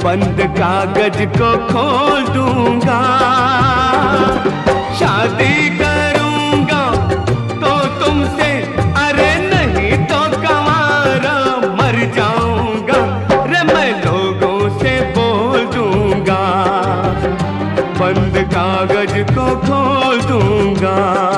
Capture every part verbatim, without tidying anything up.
बंद कागज को खोल दूंगा। शादी करूंगा तो तुमसे, अरे नहीं तो कंवारा मर जाऊंगा रे मैं लोगों से बोल दूंगा। बंद कागज को खोल दूंगा।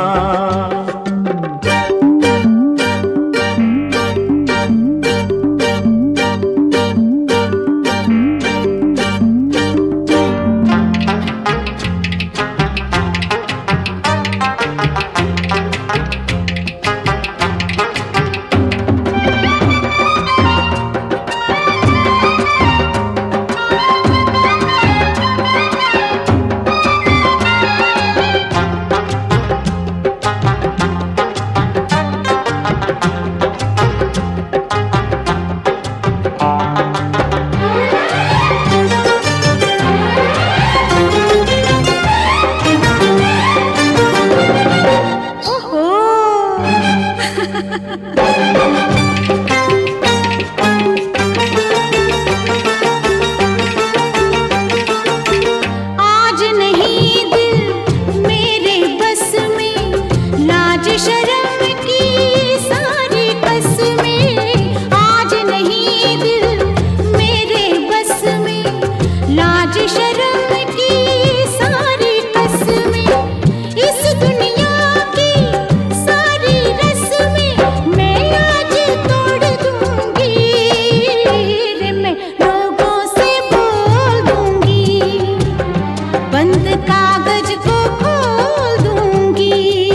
आज नहीं दिल मेरे बस में, लाज शर्म की सारी कसमें। आज नहीं दिल मेरे बस में, लाज शर्म की सारी कसमें। इस दुनिया की सारी रस्में मैं आज तोड़ दूंगी रे मैं लोगों से बोल दूंगी। बंद कागज को खोल दूंगी।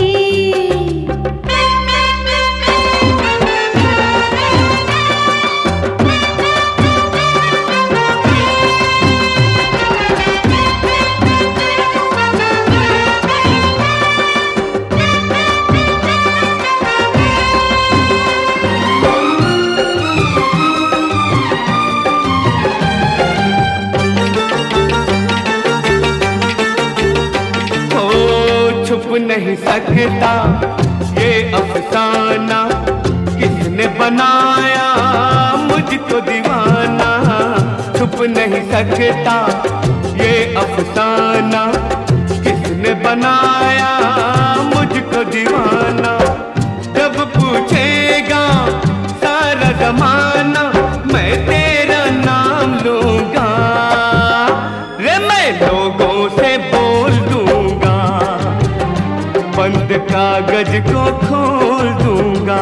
छुप नहीं सकता ये अफसाना, किसने बनाया मुझको दीवाना। छुप नहीं सकता ये अफसाना, किसने बनाया मुझको दीवाना। जब पूछेगा सारा जमाना मैं तेरा नाम लूंगा रे मैं लोगों से बोल दूंगा। बंद कागज को खोल दूंगा।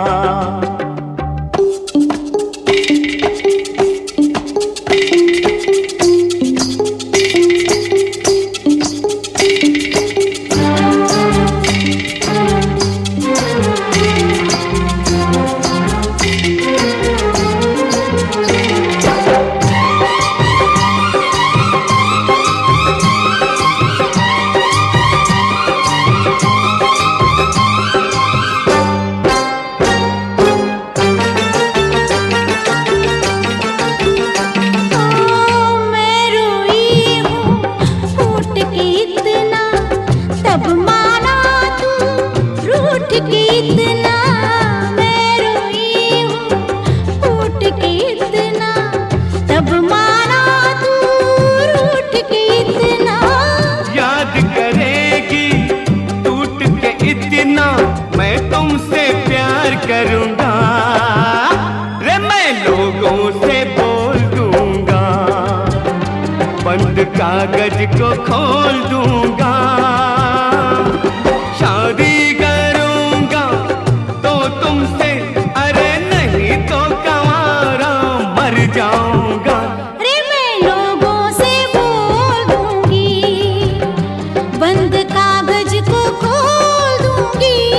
कितना मैं रोई हूँ फूट के इतना, तब माना तू रूठ के इतना। याद करेगी टूट के इतना, मैं तुमसे प्यार करूंगा रे मैं लोगों से बोल दूंगा। बंद कागज को खोल दूंगा। शादी करूंगा तो तुमसे, अरे नहीं तो कंवारा मर जाऊंगा रे मैं लोगों से बोल दूंगी। बंद कागज को खोल दूंगी।